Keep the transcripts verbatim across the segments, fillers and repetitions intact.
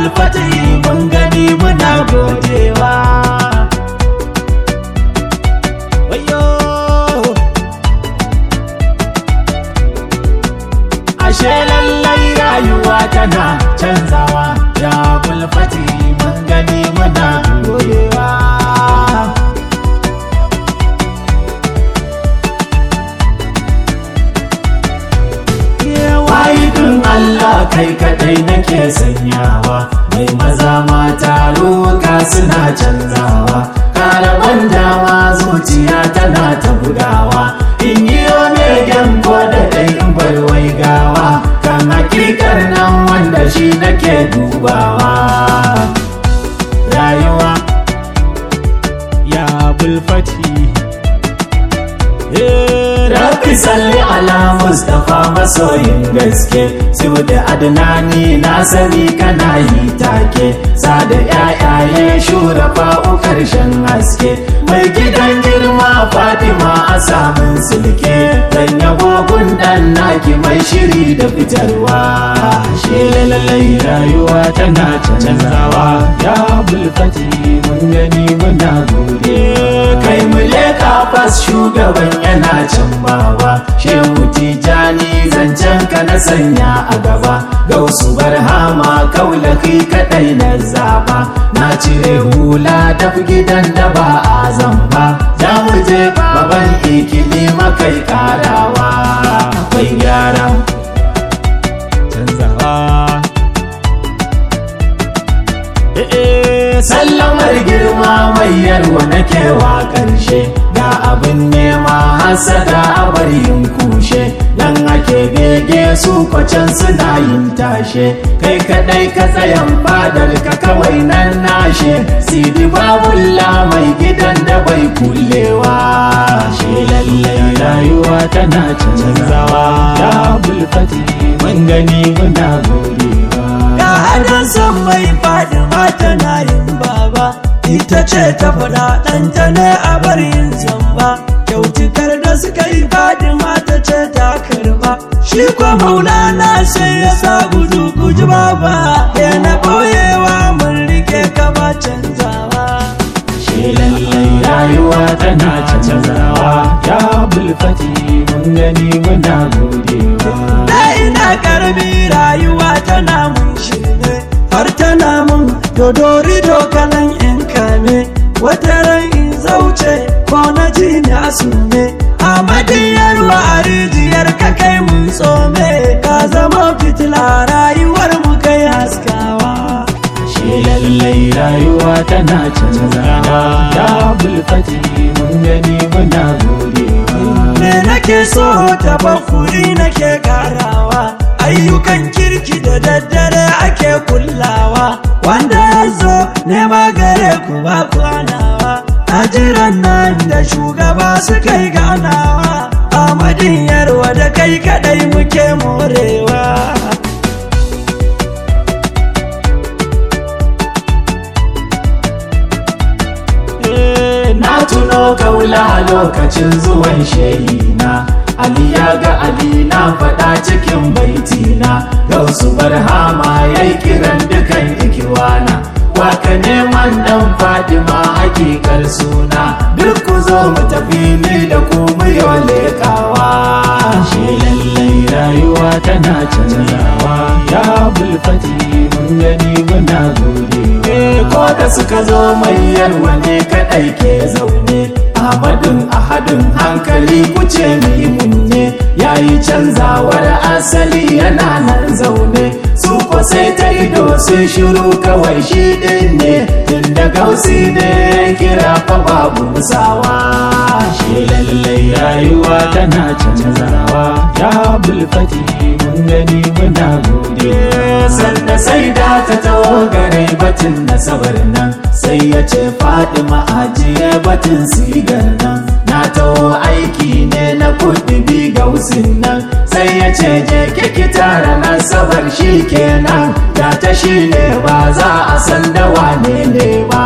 Abulfati mun gani muna godewa. Wayo ashe lallai rayuwa tana canzawa, ya Abulfati mun gani muna godewa. Allah kai kadai nake sanyawa, mai maza mata roka suna canzawa, karaban dama zuciya tana ta bugawa, in yi omegen ko da dai in bar waigawa, kan hakikar nan wanda shi nake dubawa. Rayuwa ya Abulfati, Rabbi salli ala Mustapha masoyin gaske, su da Adnani na sani kana yi take, sada yayaye shurafa u karshen haske, mai gidan girma Fatima a samun silke, dan yabo gundan naki mai shiri da fitarwa. Shi lallai rayuwa tana canzawa, ya Abulfati mun gani muna gode. Kai mu leka fas shugaban yana can baba, Shehu Tijani zancen ka na sanya a gaba, Gausu Barhama kaulaki kadai na zaba, na cire hula da gidan da ba a zamba, za mu je baban ikili makai karawa, akwai gyara canzawa. Sallamar girma mai yarwa nake wa ƙarshe, ga abin nema hasada a bari yin kushe, dan ake bege su kwacan suna yin tashe, kai kadai ka tsayan fadar ka kawai nan nashe, sidi babulla mai gidan da bai kullewa. Shi lallai rayuwa tana canzawa, ya Abulfati mun gani muna godewa. Ya hada son mai Fatima tana yin baba, ita ce ta fada ɗanta ne a bar yin zamba, kyautukar da suka yi Fatima ta ce ta karba, shi ko Maulana sai ya sa gudu guji baba, ya na boyewa mun rike ka ba canzawa. Shi lallai rayuwa tana canzawa, ya Abulfati mun gani muna godewa. Da ina karbi rayuwa tana mun shirme, har tana mun dodori dokalan in kame, wata ran in zauce ko na ji ni asume, a madiyarwa a rijiyar ka kai mun tsome, ka zama fitila rayuwar mu kai haskawa. Shi lallai rayuwa tana canzawa, ya Abulfati mun gani muna godewa. Me nake so tabakkuri nake karawa, ayyukan kirki da daddare ake kullawa, wanda ya zo nema gare ku ba kwanawa, a jiran nan da shugaba suka yi ganawa, a madiyarwa da kai kadai muke morewa. Na tuno kaula lokacin zuwan shehina, Ali ya ga Ali na faɗa cikin baitina, Gausu Barhama ya yi kiran dukan ikiwana, waka neman dan Fatima hakikar suna, duk ku zo mu tafi ni da ku mu yi lekawa. Shi lallai rayuwa tana canzawa, ya Abulfati mun gani muna godewa. Ko da suka zo mai yarwa ne kaɗai ke zaune, Ahmadun ahadun hankali kuce mai munne, yayi canzawar asali yana nan zaune, su ko sai ta ido sai shiru kawai shi ɗin ne, tunda Gausi ne kira fa babu musawa. Shi lallai rayuwa tana canzawa, ya Abulfati mun gani muna godewa. Sanda sai da ta taho gare batun nasabar nan, sai ya ce Fatima ajiye batun sigar nan, na taho aiki ne na kuɗi bi Gausin nan, sai ya ce je kiki tara nasabar shi kenan, da ta shi ne ba za a san da wane ne ba.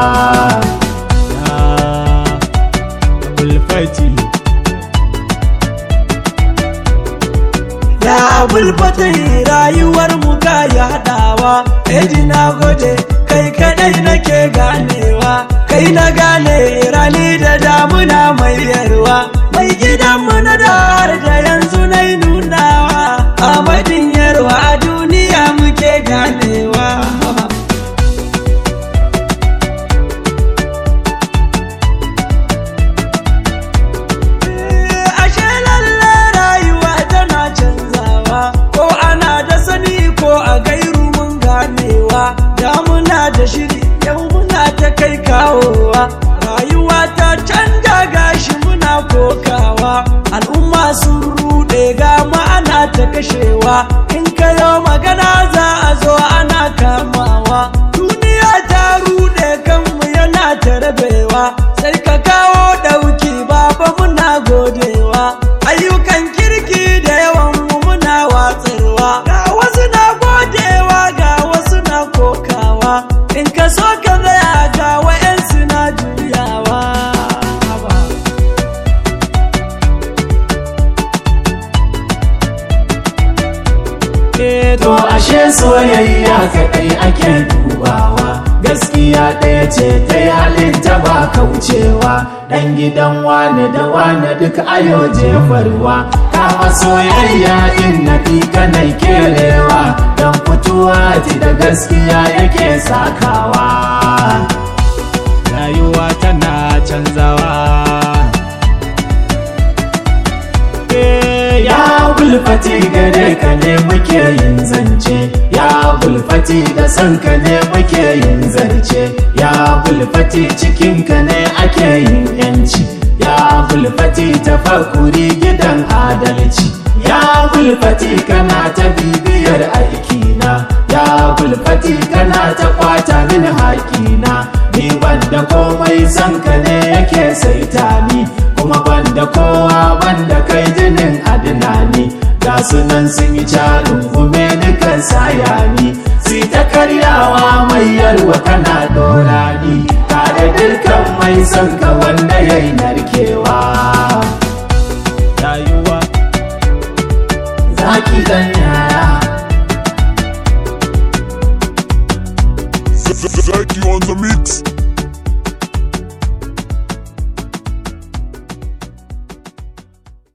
Abulfati Ya bulfatai rayuwar mu ga ya haɗawa. Eji na gode kai kadai nake ganewa, kai na gane rani da damuna mai yarwa. Mai gidanmu na da har da yanzu na yi nunawa, Ahmadin yarwa a duniya muke ganewa. Da shiri yau muna ta kai kawowa, rayuwa ta canja gashi muna kokawa. Al'umma sun rude ga ma'ana ta kashewa, in kayo magana za a zo ana kamawa. Duniya ta rude kanmu yana ta rabewa, sai ka kawo ɗauki baba muna godewa. Ayyukan kirki da yawan mu muna watsarwa, ga wasu na godewa ga wasu na kokawa. In ka so ka zaya ga wa'yansu na juyawa. To ashe soyayya kaɗai ake dubawa, gaskiya ɗaya ce ta yi halin ta ba kaucewa. Ɗan gidan wane da wane duk ayo jefarwa, kama soyayya in na fi kanai kerewa. Dan fituwa ti da gaskiya yake sakawa, rayuwa tana canzawa. Ya bulfati gare ka ne muke yin zance, ya bulfati da san ka ne muke yin zarce. Ya bulfati cikin ka ne ake yin yanci, ya bulfati tafakuri gidan adalci. Ya bulfati kana ta bibiyar aikina, ya bulfati kana ta kwata min haƙina. Ni banda komai san ka ne yake saita ni, kuma banda kowa banda kai jinin adinani. Ga sunan sun yi carin gume dukan sayani, si ta karyawa mai yarwa kana dora ni. Tare dukkan mai son ka wanda ya yi narkewa. Rayuwa zaki dan yaya, Zaki on the mix.